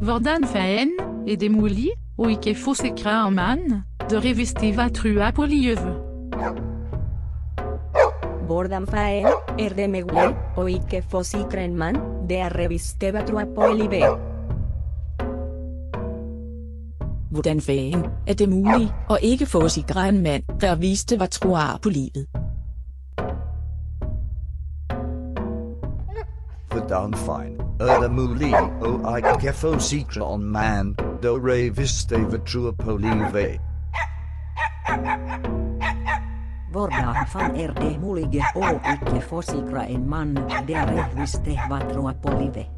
Hvordan fanden er det muligt, og ikke forsikre en mand, der revisteva trua på livet? Hvordan fanden er det muligt, og ikke forsikre en mand, der revisteva trua på livet? Hvordan fanden er det muligt, og ikke forsikre en mand, der viste hvad tror på livet? Hvordan fanden er det muligt, og ikke forsikre en mand, der revisteva trua på livet? Hvordan fanden er det muligt, og ikke forsikre en mand, der revisteva trua på livet?